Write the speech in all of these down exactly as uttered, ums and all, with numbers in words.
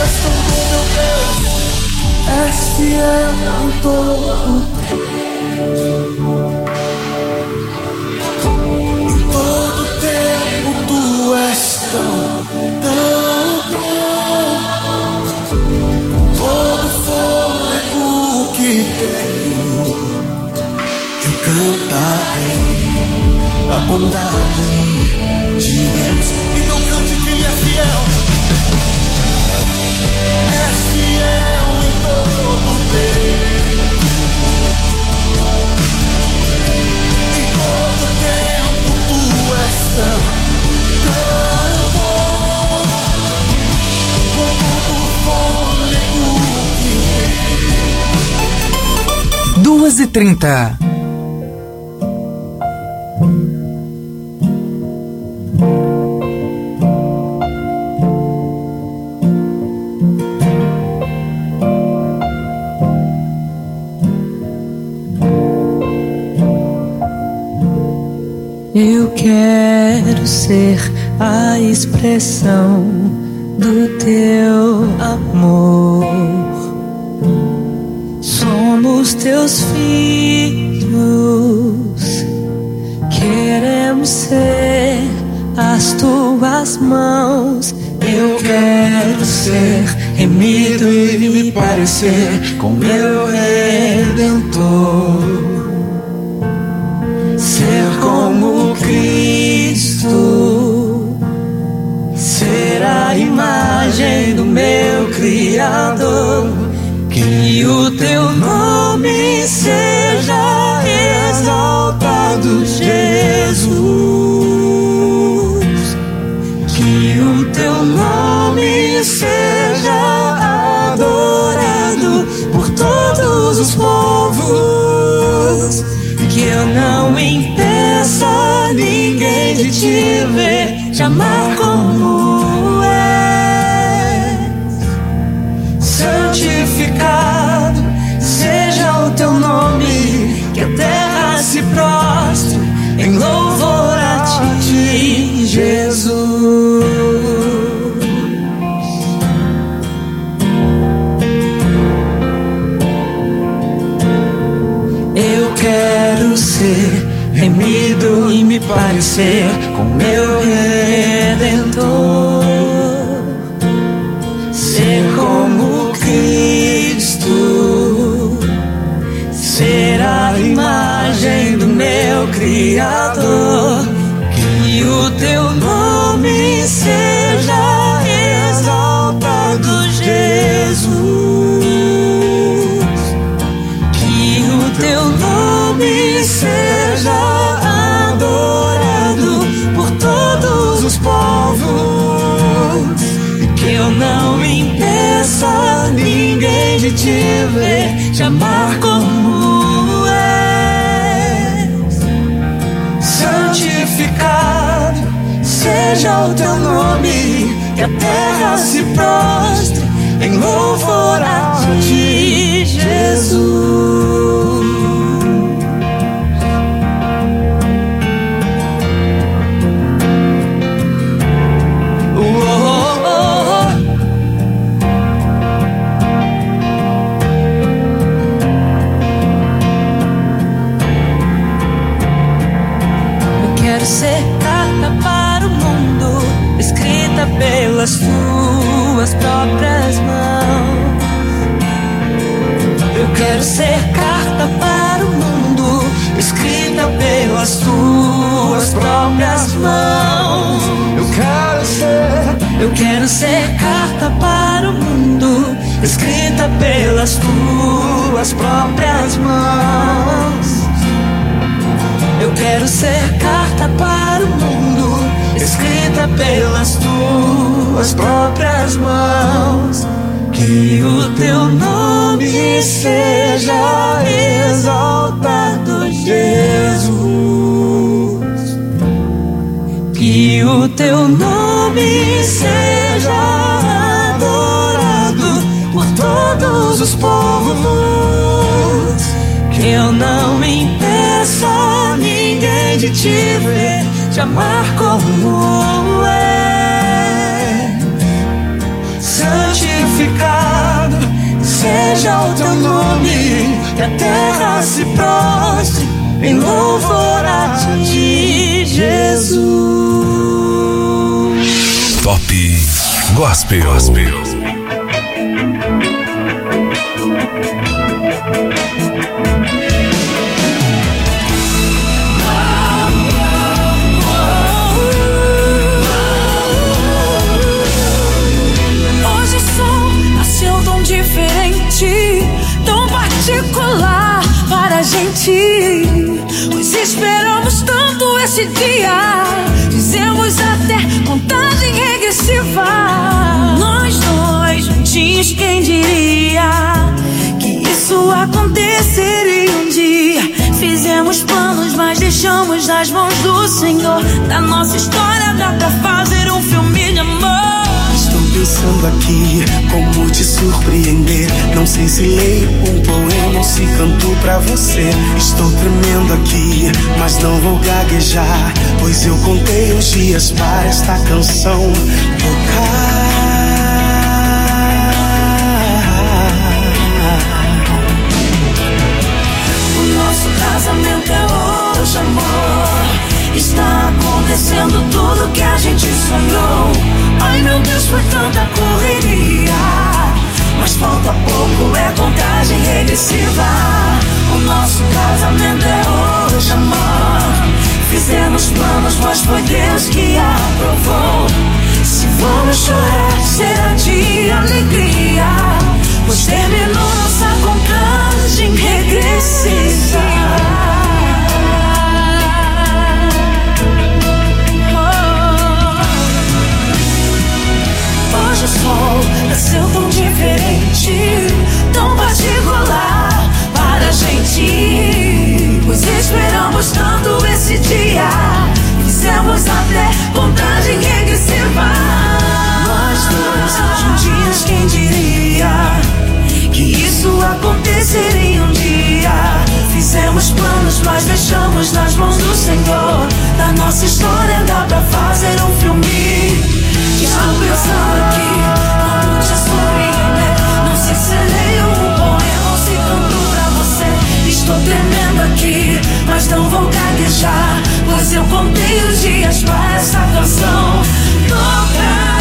atestam do meu Deus. És fiel em todo em todo tempo. Tu és tão, tão bom. Todo fôlego que tenho, eu cantarei a bondade de Deus. Então cante que Ele é fiel. És fiel em todo tempo. Em todo tempo tu és tão, tão bom. Com todo fôlego que duas e trinta. Eu quero ser a expressão do teu amor. Somos teus filhos, queremos ser as tuas mãos. Eu quero ser remido e me parecer com meu Redentor. Ser como Cristo, ser a imagem do meu Criador. Que o teu nome seja exaltado, Jesus. Que o teu nome seja adorado por todos os povos. Que eu não impeça ninguém de te ver, te amar como és. Santificado seja o teu nome, que a terra se prostre em louvor a ti, Jesus. Eu quero ser remido e me parecer com meu Redentor. Ser como Cristo, ser a imagem do meu Criador. Que o teu nome seja exaltado, Jesus. Que o teu nome seja adorado por todos os povos. E que eu não impeça ninguém de te ver, te amar como és. Santificado seja o teu nome, que a terra se prostre em louvor a ti, Jesus. Ser carta para o mundo, escrita pelas tuas próprias mãos. Eu quero ser carta para o mundo, escrita pelas tuas próprias mãos. Eu quero ser, eu quero ser carta para o mundo, escrita pelas tuas próprias mãos. Eu quero ser carta para o mundo, escrita pelas tuas próprias mãos. Que o teu nome seja exaltado, Jesus. Que o teu nome seja adorado por todos os povos. Que eu não impeça ninguém de te ver, te amar como é. Santificado que a terra se prostre em louvor a ti, Jesus. Top Gospel. Gospel. Hoje o sol nasceu tão diferente, tão particular para a gente. Pois esperamos tanto esse dia, fizemos até contagem regressiva. Nós dois juntinhos, quem diria que isso aconteceria um dia? Fizemos planos, mas deixamos nas mãos do Senhor. Da nossa história dá pra fazer um filme de amor. Estou pensando aqui como te surpreender. Não sei se leio um poema ou se canto pra você. Estou tremendo aqui, mas não vou gaguejar, pois eu contei os dias para esta canção tocar. O nosso casamento é hoje, amor. Está acontecendo tudo que a gente sonhou. Ai meu Deus, foi tanta correria, mas falta pouco, é contagem regressiva. O nosso casamento é hoje, amor. Fizemos planos, mas foi Deus que aprovou. Se vamos chorar, será de alegria, pois terminou nossa contagem regressiva. Hoje o sol nasceu tão diferente, tão particular para a gente. Pois esperamos tanto esse dia, fizemos até contagem regressiva. Nós dois juntinhos, quem diria que isso aconteceria um dia? Fizemos planos, mas deixamos nas mãos do Senhor. Da nossa história dá pra fazer um filme. Estou pensando aqui como te surpreender. Não sei se leio um poema ou se canto pra você. Estou tremendo aqui, mas não vou gaguejar, pois eu contei os dias para essa canção tocar.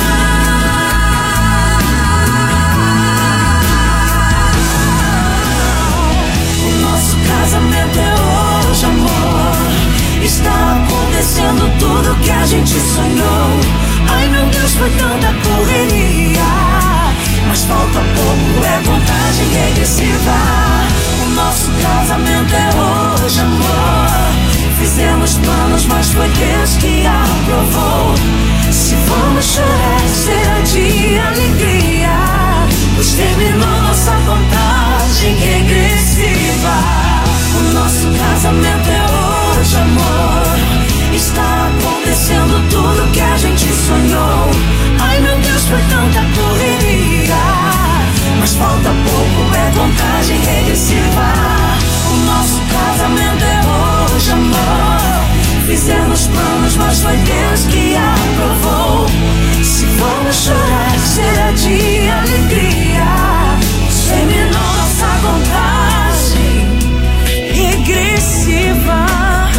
O nosso casamento é hoje, amor. Está acontecendo tudo que a gente sonhou. Ai meu Deus, foi tanta correria, mas falta pouco, é contagem regressiva. O nosso casamento é hoje, amor. Fizemos planos, mas foi Deus que aprovou. Se vamos chorar, será de alegria, pois terminou nossa contagem regressiva. O nosso casamento é hoje, amor. Está acontecendo tudo que a gente sonhou. Ai meu Deus, foi tanta correria, mas falta pouco, é contagem regressiva. O nosso casamento é hoje, amor. Fizemos planos, mas foi Deus que aprovou. Se vamos chorar, será de alegria, terminou nossa contagem regressiva.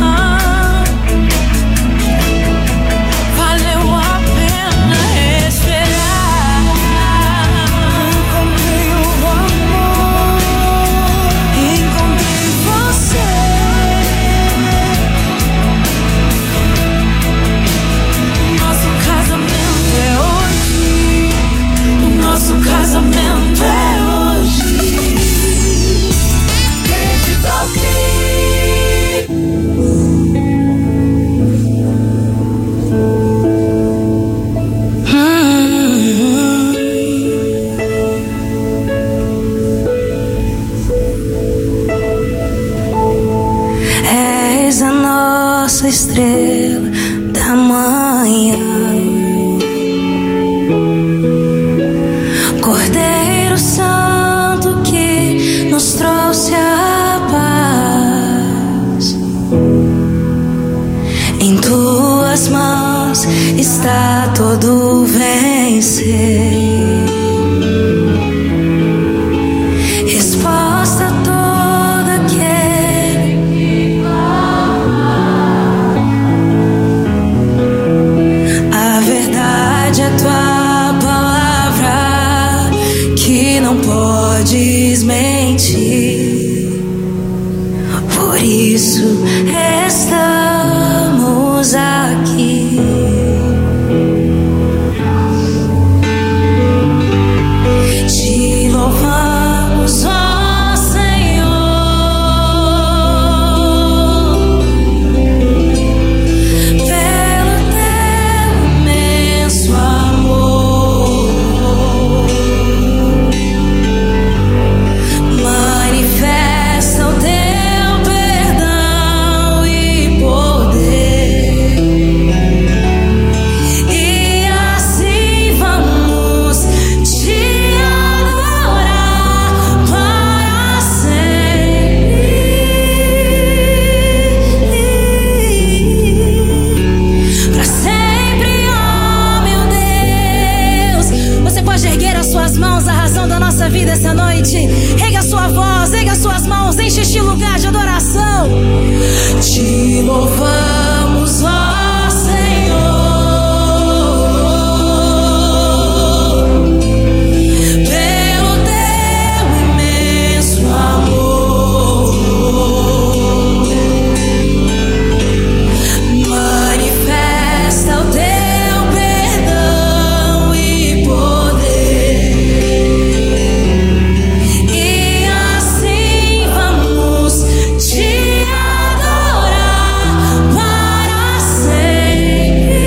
Casamento é hoje. És a nossa estrela da manhã, Cordeiro Santo que nos trouxe a paz. Em tuas mãos está todo vencer. Resposta a podes mentir. Por isso estamos aqui. Te louvamos, ó Senhor, pelo teu imenso amor. Manifesta o teu perdão e poder, e assim vamos te adorar para sempre. Para sempre, ó meu Deus. Você pode erguer as suas mãos, a razão da nossa vida essa noite. Erga a sua voz, erga as suas mãos, enche este lugar de adoração. Te louvamos, ó Senhor, pelo teu imenso amor. Manifesta o teu perdão e poder, e assim vamos te adorar para sempre.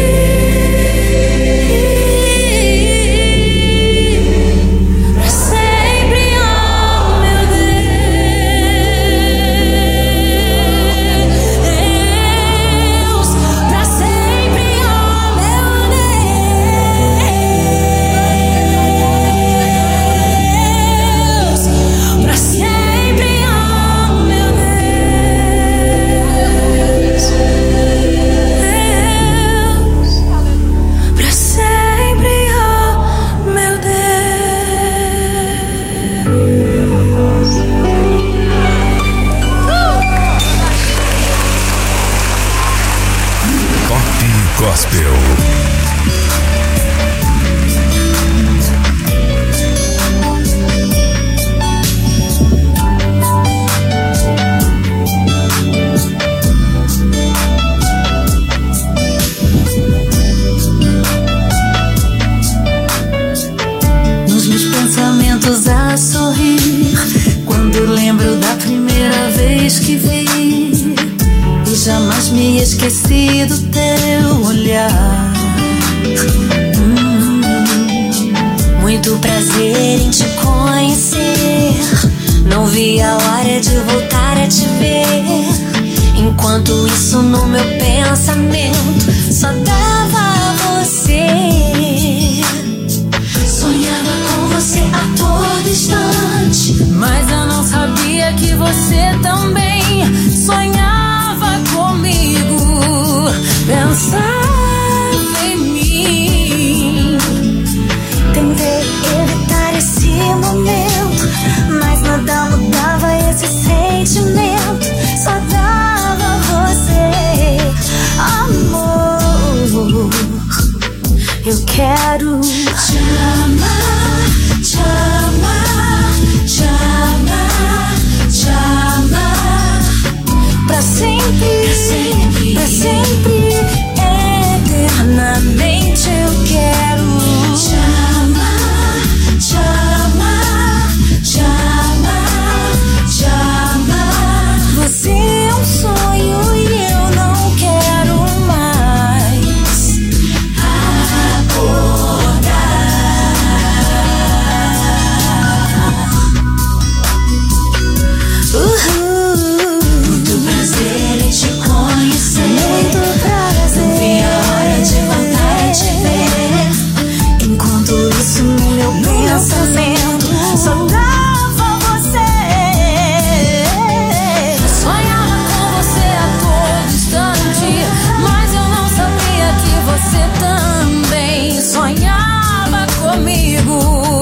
Para sempre, ó meu Deus. Para sempre, ó meu Deus. Para sempre, ó meu Deus. Deus. Para sempre, ó meu Deus. Pop Gospel. Nos meus pensamentos a sorrir, quando lembro da primeira vez que vi, e jamais me esqueci do teu olhar. Hum, muito prazer em te conhecer. Não vi a hora de voltar a te ver. Enquanto isso no meu pensamento só dava você. Sonhava com você a todo instante, mas eu não sabia que você também sonhava comigo. Pensava em mim. Tentei evitar esse momento, mas nada mudava esse sentimento. Só dava você, amor. Eu quero te amar, te amar, te amar, te amar. Pra sempre, pra sempre, eternamente eu quero te amar, te amar, te amar, te amar. Você é um sonho e eu não quero mais acordar. Uhul. Muito prazer em te conhecer. Muito prazer. Não vi a hora de voltar a te ver. Enquanto isso no meu pensamento só dava você. Sonhava com você a todo instante, mas eu não sabia que você também sonhava comigo.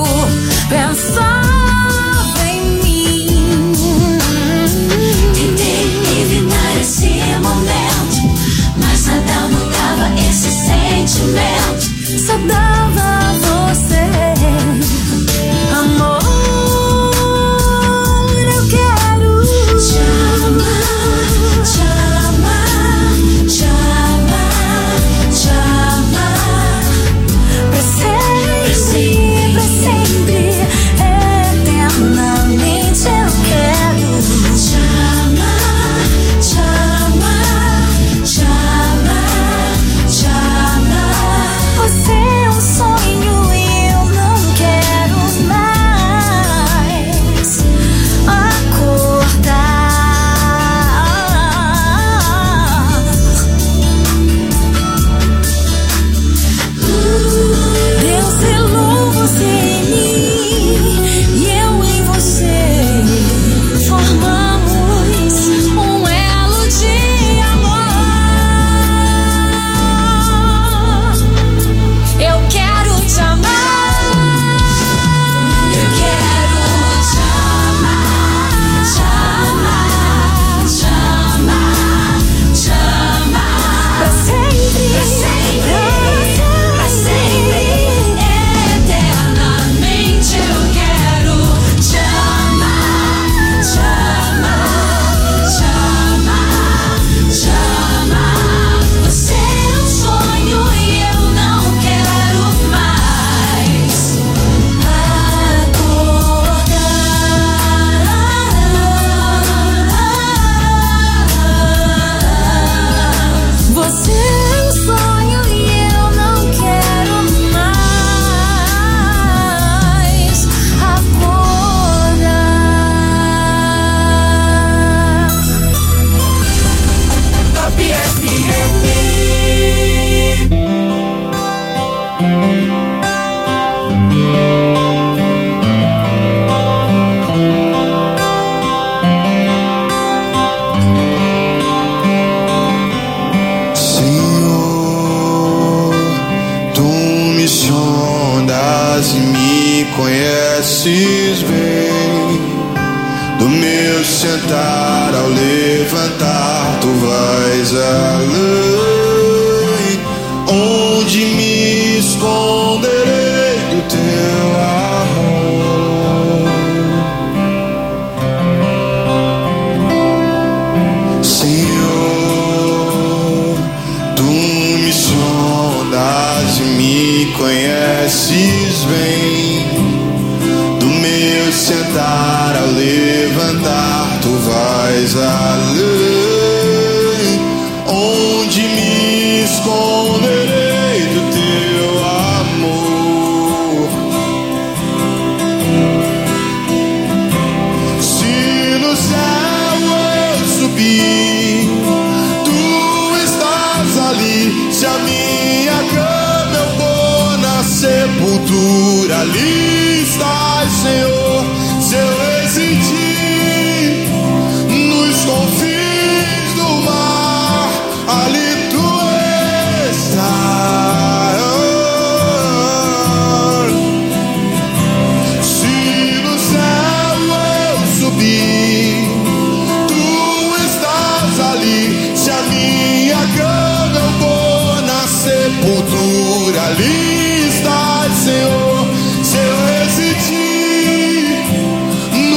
Pensava em mim. Tentei evitar esse momento, mas nada mudava esse sentimento. Só dava você. sondas e me conheces bem. Do meu sentar ao levantar, tu vais além. Onde me esconderei do teu amor? Senhor, tu me sondas e me conheces bem. Do meu sentar ao levantar, tu vais além. Onde me esconderei do teu amor? Se no céu eu subir, tu estás ali. Se a minha cama eu vou na sepultura, ali estás, Senhor. Se eu existir nos confins do mar, ali tu estás. Se no céu eu subir, tu estás ali. Se a minha cama eu vou na sepultura, ali estás, Senhor. Se eu existir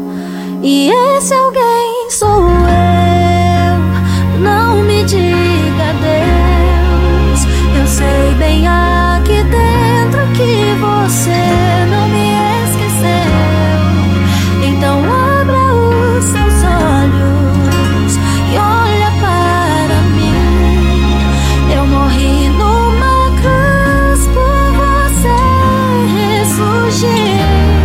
E esse alguém sou eu. Não me diga adeus. Eu sei bem aqui dentro que você não me esqueceu. Então abra os seus olhos e olha para mim. Eu morri numa cruz por você ressurgir.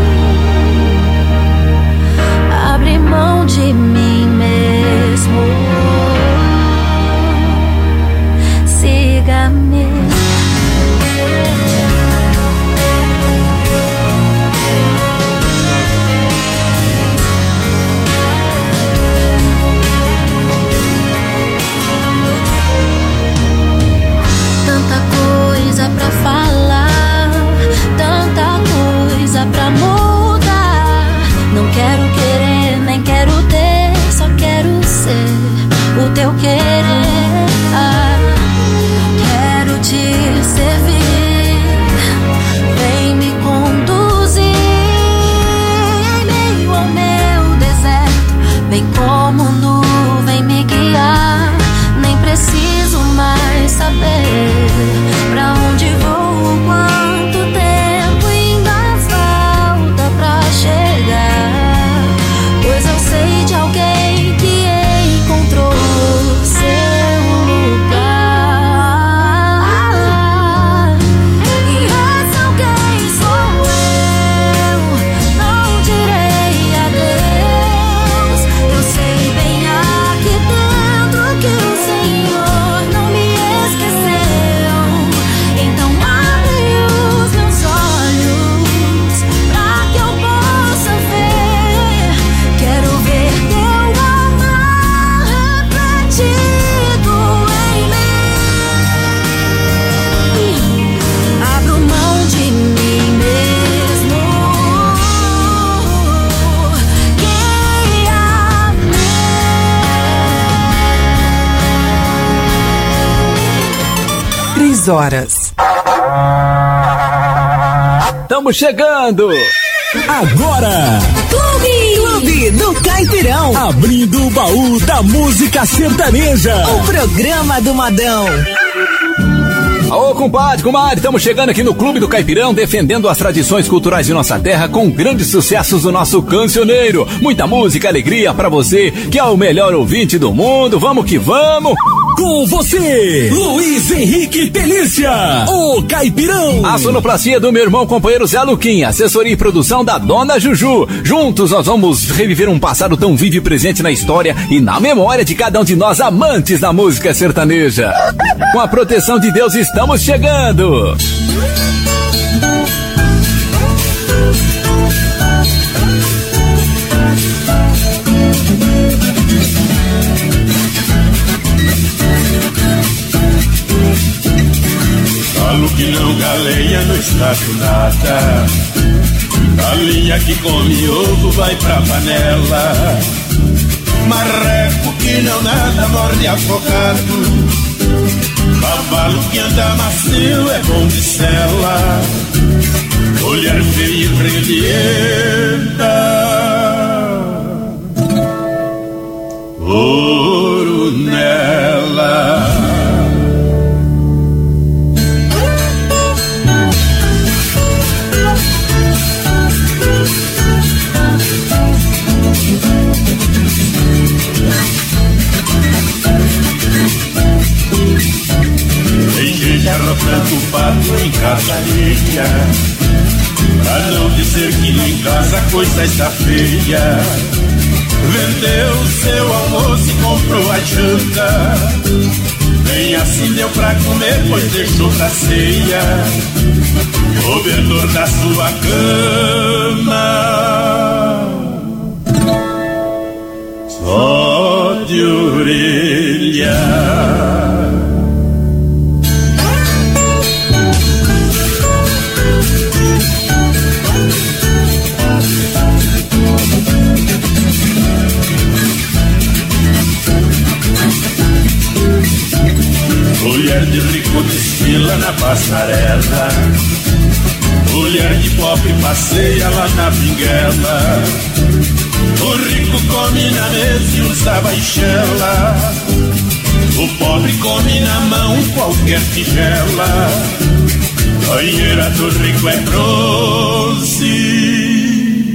Abre mão de mim mesmo. Siga-me. Tanta coisa pra falar, tanta coisa pra mudar. Não quero querer, nem quero ter, só quero ser o teu querer. Ah, quero te servir, vem me conduzir em meio ao meu deserto. Vem como nuvem me guiar, nem preciso mais saber pra onde vou, quanto tempo ainda falta pra chegar. Pois eu sei de alguém que encontrou seu lugar. E esse alguém sou eu. Não direi adeus. Eu sei bem aqui dentro que o Senhor não me esqueceu. Então abre os meus olhos pra que eu possa ver. Quero ver teu amor refletido em mim. Abro mão de mim mesmo. Guia-me. Três horas. Estamos chegando! Agora, Clube! Clube do Caipirão. abrindo o baú da música sertaneja. O programa do modão. Ô, compadre, comadre, estamos chegando aqui no Clube do Caipirão, defendendo as tradições culturais de nossa terra com grandes sucessos do nosso cancioneiro. Muita música, alegria pra você, que é o melhor ouvinte do mundo. Vamos que vamos! Com você, Luiz Henrique Pelícia, o Caipirão. A sonoplastia do meu irmão companheiro Zé Luquinha, assessoria e produção da Dona Juju. Juntos nós vamos reviver um passado tão vivo e presente na história e na memória de cada um de nós amantes da música sertaneja. Com a proteção de Deus estamos chegando. Galo que não galeia não está com nada. Galinha que come ovo vai pra panela. Marreco que não nada morde afogado. Cavalo que anda macio é bom de sela. Mulher feia e relienta. Ouro nela. Arrotando o pato em casa alheia, pra não dizer que em casa a coisa está feia. Vendeu seu almoço e comprou a janta. Nem assim deu pra comer, pois deixou pra ceia. Cobertor da sua cama só de orelha. Mulher de rico desfila na passarela. Mulher de pobre passeia lá na pinguela. O rico come na mesa e usa baixela. O pobre come na mão qualquer tigela. Banheira do rico é bronze,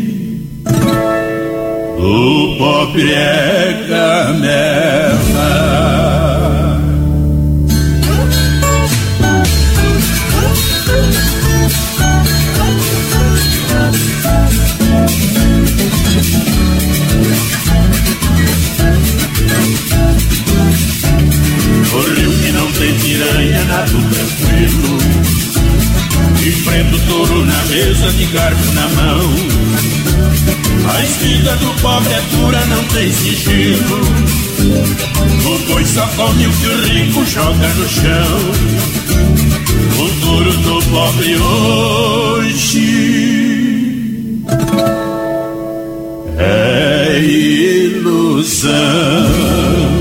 o pobre é canela. O rio que não tem piranha, nado tranquilo. Enfrento o touro na mesa, de garfo na mão. A espiga do pobre é dura, não tem sigilo. O boi só come o que o rico joga no chão. O duro do pobre hoje é ilusão.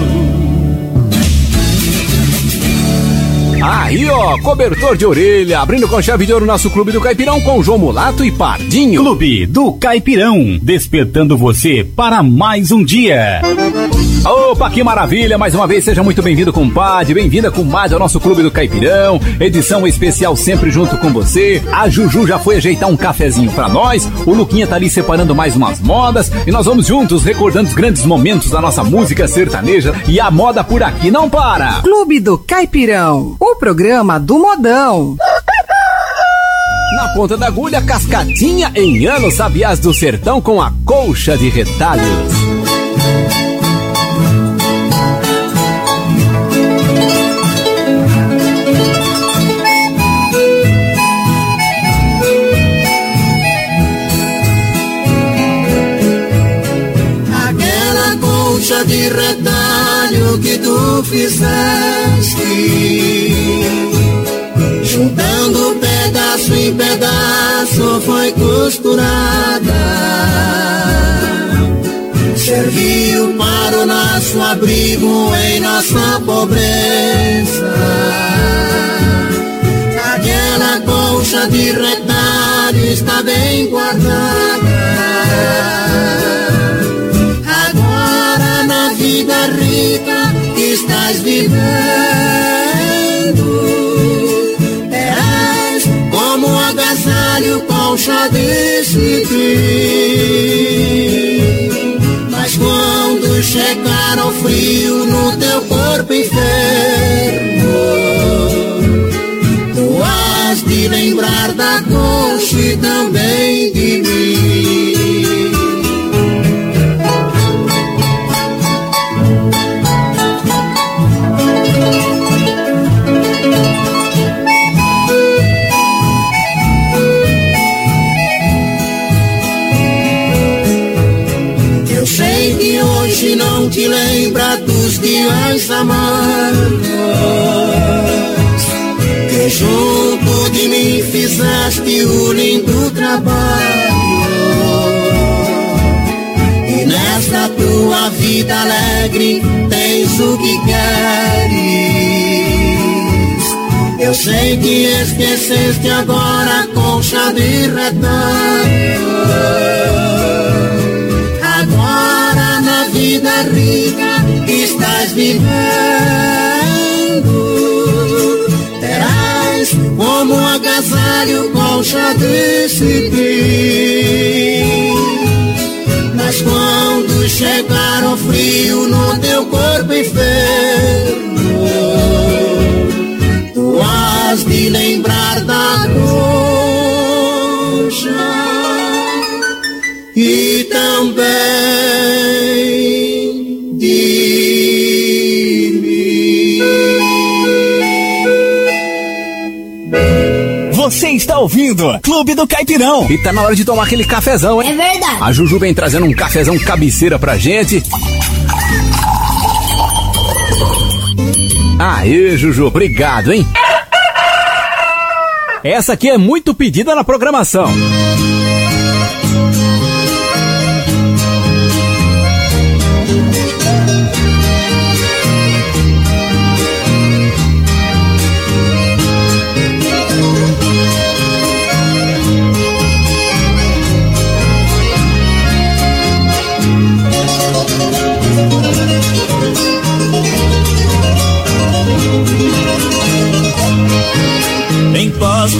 Aí, ó, cobertor de orelha, abrindo com chave de ouro nosso Clube do Caipirão com João Mulato e Pardinho. Clube do Caipirão, despertando você para mais um dia. Opa, que maravilha, mais uma vez, seja muito bem-vindo, compadre, bem-vinda, comadre, ao nosso Clube do Caipirão, edição especial sempre junto com você. A Juju já foi ajeitar um cafezinho pra nós, o Luquinha tá ali separando mais umas modas, e nós vamos juntos recordando os grandes momentos da nossa música sertaneja, e a moda por aqui não para. Clube do Caipirão, o programa do modão. Na ponta da agulha, Cascatinha em Anos Sabiás do Sertão com a colcha de retalhos. Aquela colcha de retalho que tu fizeste, juntando pedaço em pedaço, foi costurada. Serviu para o nosso abrigo em nossa pobreza. Aquela colcha de retalho está bem guardada. Agora na vida rica que estás vivendo, como um agasalho, colcha de ciprim. Mas quando chegar ao frio no teu corpo enfermo, tu has de lembrar da colcha e também de mim. Não te lembra dos dias amargos que junto de mim fizeste o lindo trabalho. E nesta tua vida alegre tens o que queres. Eu sei que esqueceste agora a colcha de retalho. Agora na vida rica que estás vivendo, terás como um agasalho colcha de ciprim. Mas quando chegar o frio no teu corpo enfermo, tu has de lembrar da colcha e também de mim. Você está ouvindo Clube do Caipirão. E tá na hora de tomar aquele cafezão, hein? É verdade. A Juju vem trazendo um cafezão cabeceira pra gente. Aê, Juju, obrigado, hein? Essa aqui é muito pedida na programação.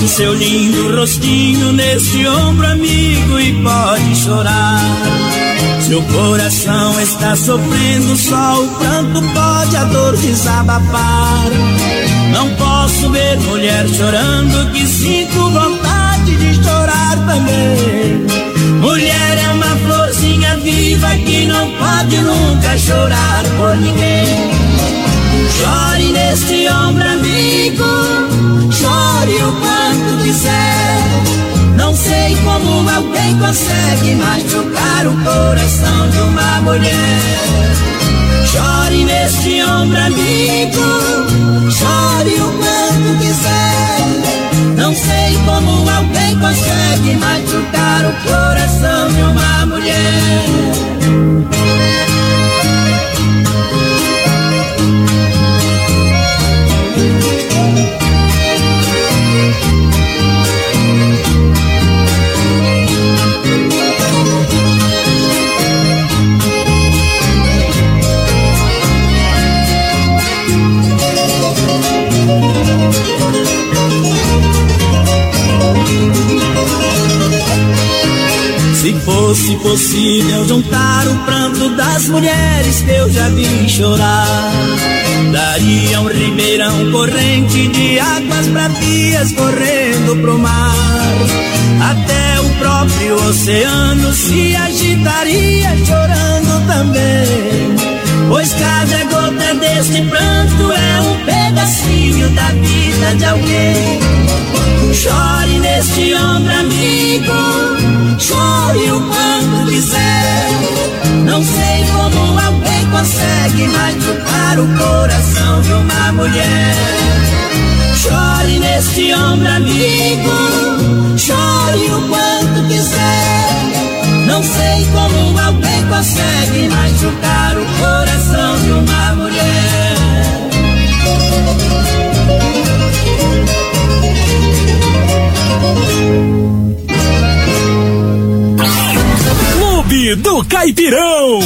seu lindo rostinho nesse ombro, amigo, e pode chorar. Seu coração está sofrendo, só o pranto pode a dor desabafar. Não posso ver mulher chorando, que sinto vontade de chorar também. Mulher é uma florzinha viva que não pode nunca chorar por ninguém. Chore neste ombro, amigo, chore o quanto quiser. Não sei como alguém consegue machucar o coração de uma mulher. Chore neste ombro, amigo, chore o quanto quiser. Não sei como alguém consegue machucar o coração de uma mulher. Se fosse possível juntar o pranto das mulheres que eu já vi chorar, daria um ribeirão corrente de águas bravias correndo pro mar. Até o próprio oceano se agitaria chorando também, pois cada gota deste pranto é um pedacinho da vida de alguém. Chore neste ombro, amigo, chore o quanto quiser. Não sei como alguém consegue machucar o coração de uma mulher. Chore neste ombro, amigo, chore o quanto quiser. Não sei como alguém consegue machucar o coração de uma mulher. Clube do Caipirão.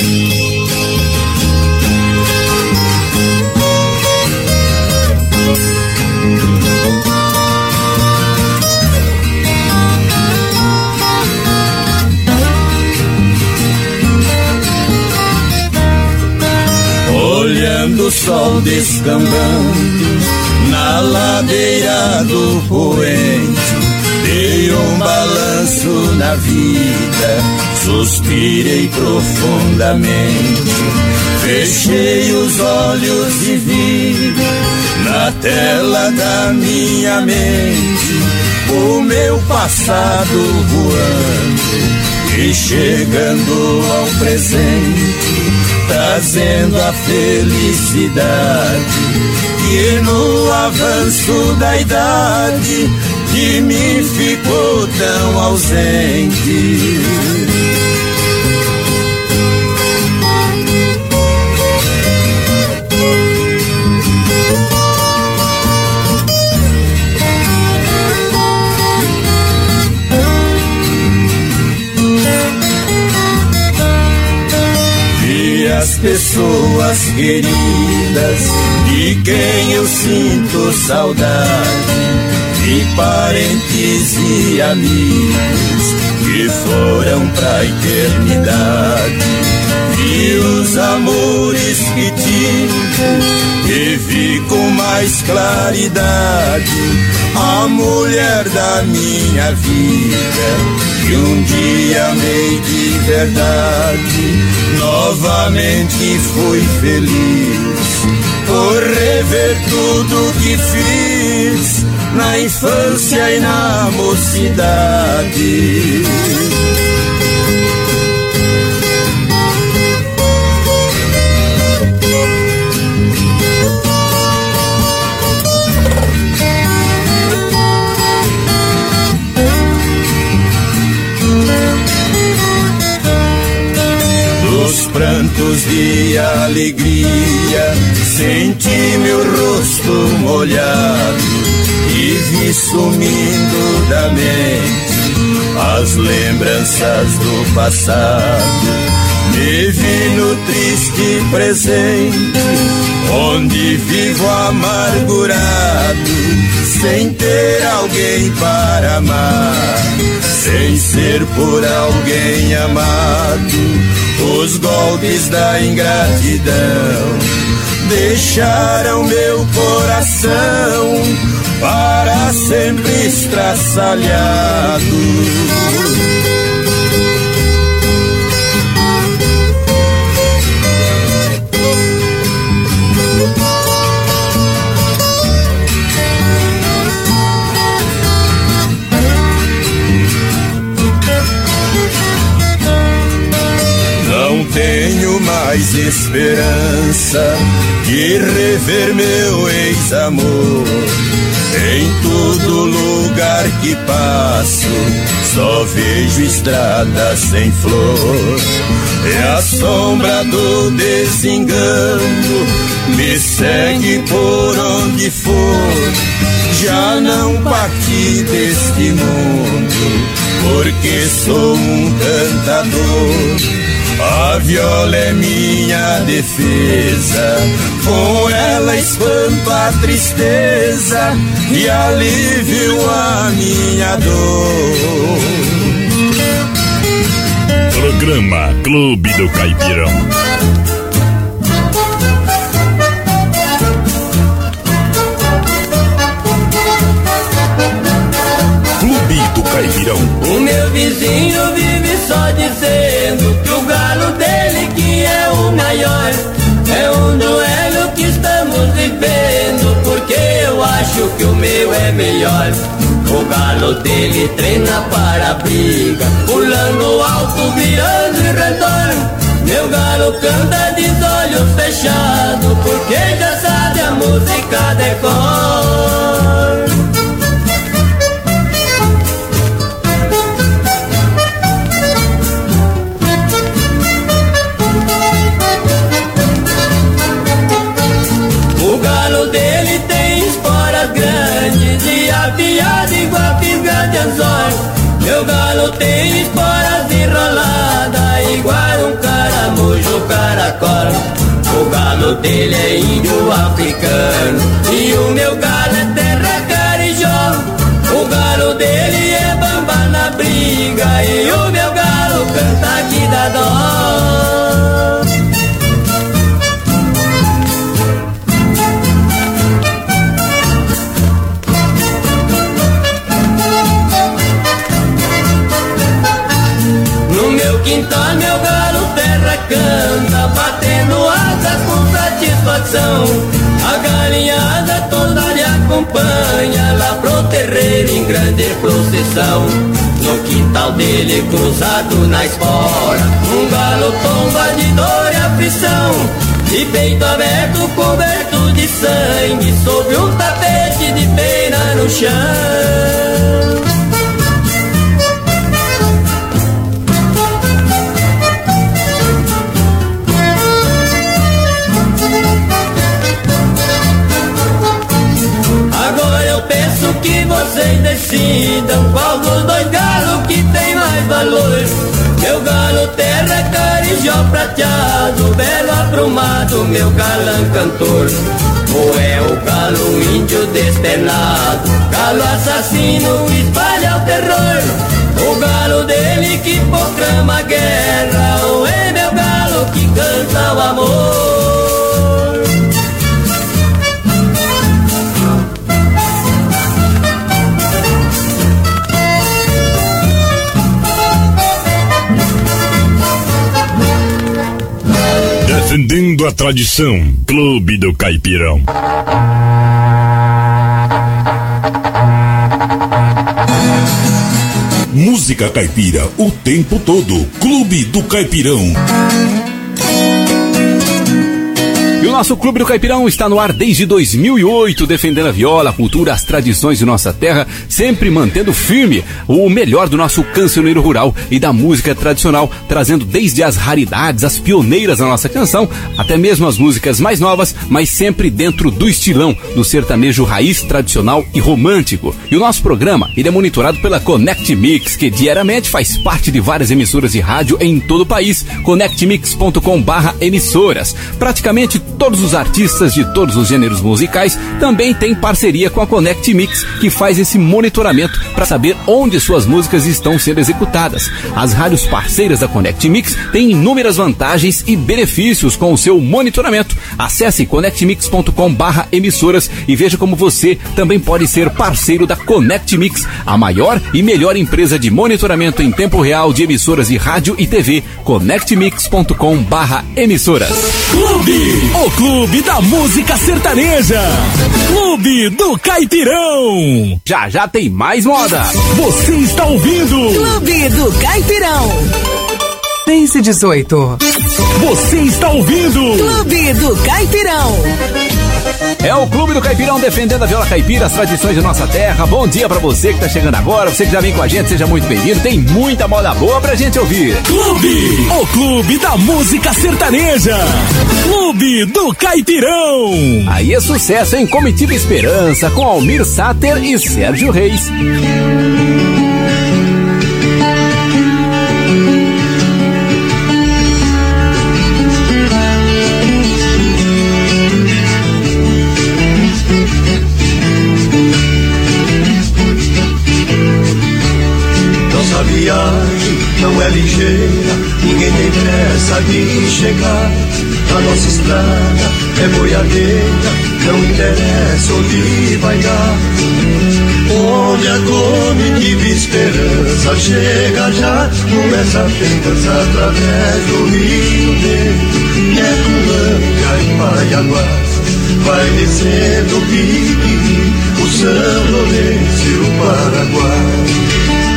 Olhando o sol descambando na ladeira do poente, dei um balanço na vida, suspirei profundamente. Fechei os olhos e vi na tela da minha mente o meu passado voando e chegando ao presente, trazendo a felicidade que no avanço da idade de mim ficou tão ausente. As pessoas queridas de quem eu sinto saudade, de parentes e amigos que foram pra eternidade. E os amores que tive e vi com mais claridade a mulher da minha vida, que um dia amei de verdade. Novamente fui feliz por rever tudo que fiz na infância e na mocidade. Prantos de alegria, senti meu rosto molhado e vi sumindo da mente as lembranças do passado. Me vi no triste presente, onde vivo amargurado, sem ter alguém para amar, sem ser por alguém amado. Os golpes da ingratidão deixaram meu coração para sempre estraçalhado. Não tenho mais esperança de rever meu ex-amor. Em todo lugar que passo, só vejo estradas sem flor. E a sombra do desengano me segue por onde for. Já não parti deste mundo, porque sou um cantador. A viola é minha defesa, com ela espanto a tristeza e alivio a minha dor. Programa Clube do Caipirão. Clube do Caipirão. O meu vizinho vive só dizendo que o galo dele que é o maior. É um duelo que estamos vivendo, porque eu acho que o meu é melhor. O galo dele treina para a briga, pulando alto, virando em redor. Meu galo canta de olhos fechados, porque já sabe a música de cor. O galo dele tem esporas grandes e afiado igual pinga de anzol. Meu galo tem esporas enroladas igual um caramujo caracol. O galo dele é índio africano e o meu galo é terra carijó. O galo dele é bamba na briga e o meu galo canta que dá dó. Quintal meu galo terra canta, batendo asa com satisfação. A galinhada toda lhe acompanha lá pro terreiro em grande procissão. No quintal dele cruzado na espora, um galo tomba de dor e aflição, de peito aberto coberto de sangue, sobre um tapete de pena no chão. Que vocês decidam qual dos dois galos que tem mais valor. Meu galo terra carijó prateado, belo aprumado, meu galã cantor. Ou é o galo índio despernado, galo assassino espalha o terror. O galo dele que proclama a guerra, ou é meu galo que canta o amor. Defendendo a tradição, Clube do Caipirão. Música caipira o tempo todo. Clube do Caipirão. E o nosso Clube do Caipirão está no ar desde dois mil e oito, defendendo a viola, a cultura, as tradições de nossa terra, sempre mantendo firme o melhor do nosso cancioneiro rural e da música tradicional, trazendo desde as raridades, as pioneiras da nossa canção, até mesmo as músicas mais novas, mas sempre dentro do estilão do sertanejo raiz, tradicional e romântico. E o nosso programa, ele é monitorado pela Connect Mix, que diariamente faz parte de várias emissoras de rádio em todo o país. connect mix ponto com barra emissoras. Praticamente todos os artistas de todos os gêneros musicais também têm parceria com a Connect Mix, que faz esse monitoramento para saber onde suas músicas estão sendo executadas. As rádios parceiras da Connect Mix têm inúmeras vantagens e benefícios com o seu monitoramento. Acesse connect mix ponto com barra emissoras e veja como você também pode ser parceiro da Connect Mix, a maior e melhor empresa de monitoramento em tempo real de emissoras de rádio e T V. connect mix ponto com barra emissoras. Clube, o clube da música sertaneja. Clube do Caipirão. Já já tem mais moda. Você está ouvindo Clube do Caipirão. seis e dezoito. Você está ouvindo Clube do Caipirão. É o Clube do Caipirão defendendo a viola caipira, as tradições de nossa terra. Bom dia pra você que tá chegando agora, você que já vem com a gente, seja muito bem-vindo. Tem muita moda boa pra gente ouvir. Clube, o clube da música sertaneja. Clube do Caipirão. Aí é sucesso em Comitiva Esperança, com Almir Sater e Sérgio Reis. Nossa viagem não é ligeira, ninguém tem pressa de chegar. A nossa estrada é boiadeira, não interessa onde vai dar. Onde a comitiva esperança chega já, começa a festança através do Rio Negro. É Colândia e Paiaguás, vai descendo o Pique, o São Lourenço e o Paraguai.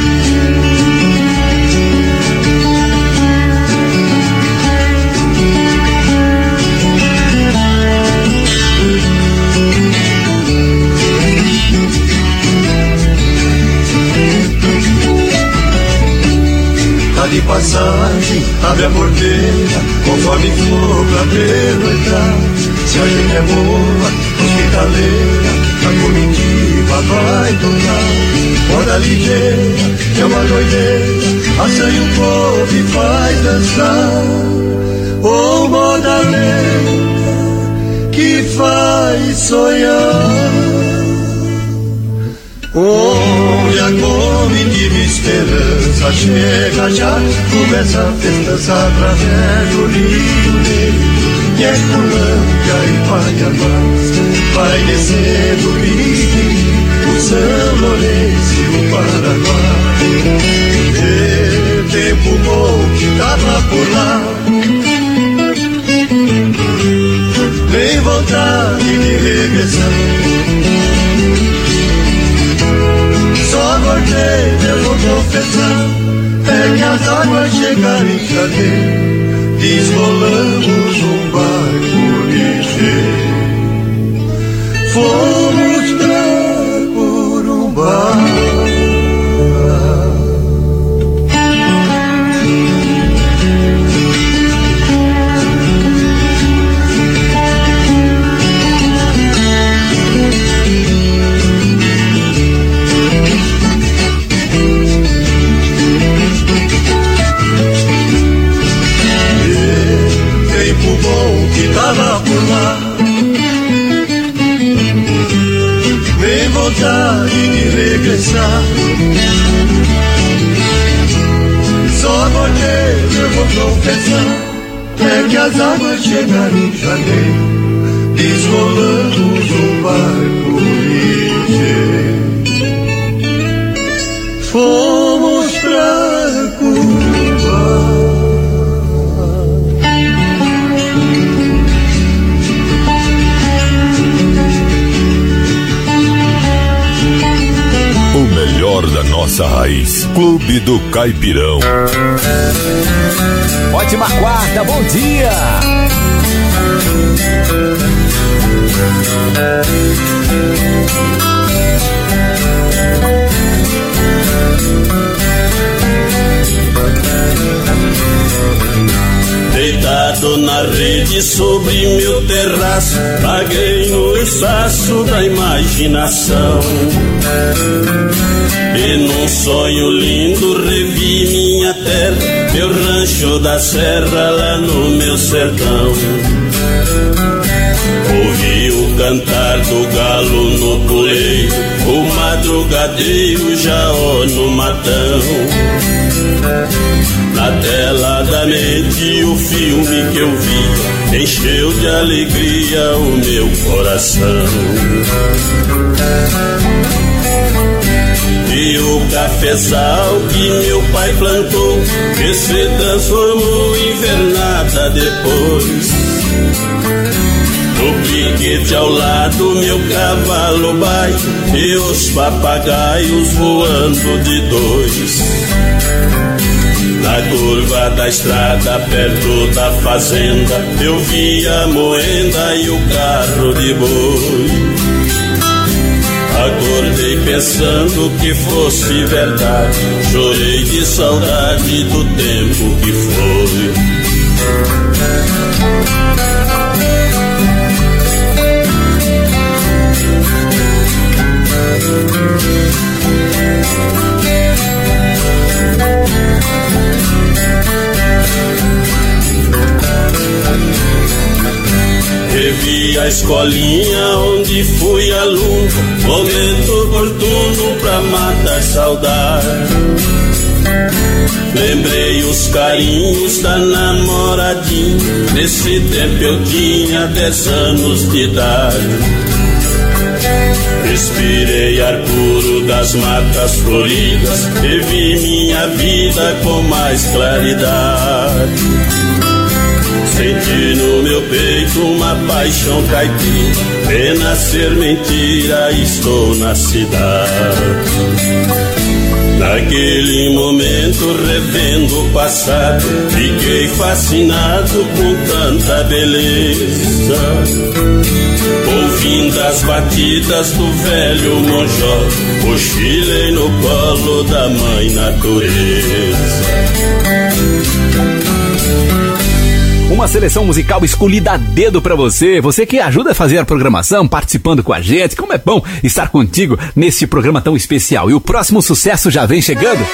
Tá de passagem, abre a porteira, conforme for pra ver entrar. Se a gente é boa, hospitaleira, a comitiva vai tocar. Moda ligeira, é uma doideira, assanha o povo e faz dançar. Ou moda lenta, que faz sonhar. Onde a comitiva esperança chega já, começa a festança através do Rio Negro. E é Colândia e Paiaguás, vai descendo o Pique, o São Lourenço e o Paraguai. E tempo bom que tava por lá, nem vontade de regressar. Só guardei, eu vou confessar, é que as águas chegaram em Janeiro, descolamos um barco ligeiro, fomos pra Corumbá. Que tava por lá, nem vontade de regressar. Só porque eu vou confessar, é que as águas chegaram em janeiro, descolamos um barco ligeiro, fomos pra Cuba. Da nossa raiz, Clube do Caipirão. Ótima quarta, bom dia! Deitado na rede sobre meu terraço, vaguei no espaço da imaginação. E num sonho lindo revi minha terra, meu rancho da serra lá no meu sertão. Ouvi o cantar do galo no puleiro, o madrugadeiro jaó no matão. Na tela da mente o filme que eu vi encheu de alegria o meu coração. E o cafezal que meu pai plantou, que se transformou em invernada depois. No piquete ao lado meu cavalo vai, e os papagaios voando de dois. Na curva da estrada, perto da fazenda, eu vi a moenda e o carro de boi. Acordei pensando que fosse verdade, chorei de saudade do tempo que foi. Revi a escolinha onde fui aluno, momento oportuno pra matar saudade. Lembrei os carinhos da namoradinha, nesse tempo eu tinha dez anos de idade. Respirei ar puro das matas floridas, revi minha vida com mais claridade. Senti no meu peito uma paixão caipira, pena ser mentira, estou na cidade. Naquele momento, revendo o passado, fiquei fascinado com tanta beleza. Ouvindo as batidas do velho monjó, cochilei no colo da mãe natureza. Uma seleção musical escolhida a dedo pra você, você que ajuda a fazer a programação, participando com a gente. Como é bom estar contigo nesse programa tão especial. E o próximo sucesso já vem chegando.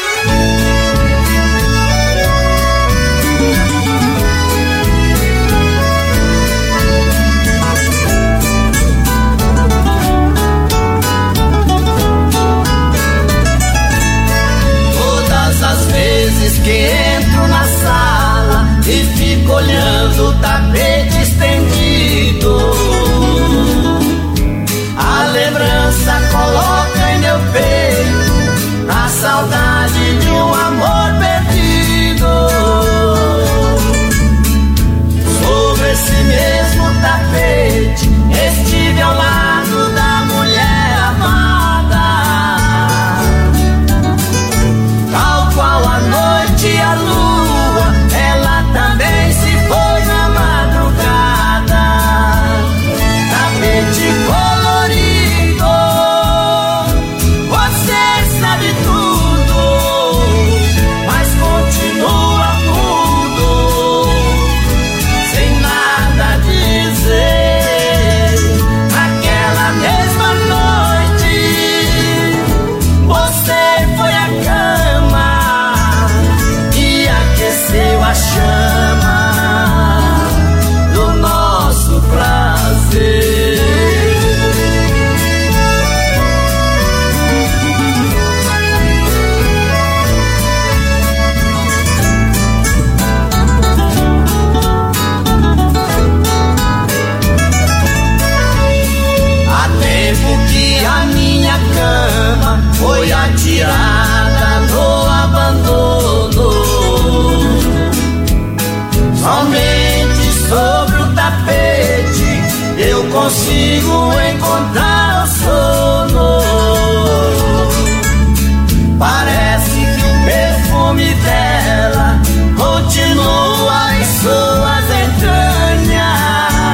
Todas as vezes que entro na sala e fico olhando o tapete estendido, a lembrança coloca em meu peito a saudade de um amor perdido. Sobre esse mesmo tapete estive ao lado da mulher amada, tal qual a noite e a lua, ela também se foi na madrugada. Tapete colorido, você sabe tudo, mas continua mudo, sem nada a dizer. Naquela mesma noite, você foi à cama e aqueceu a chama do nosso prazer. Há tempo que a minha cama foi atirada no abandono. Somente sobre o tapete eu consigo encontrar o sono. Parece que o perfume dela continua em suas entranhas.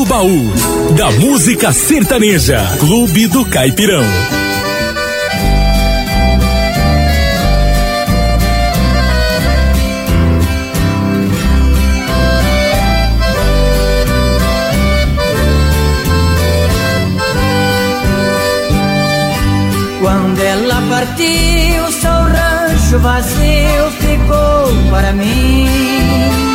baú da música sertaneja. Clube do Caipirão. Quando ela partiu, seu rancho vazio ficou para mim.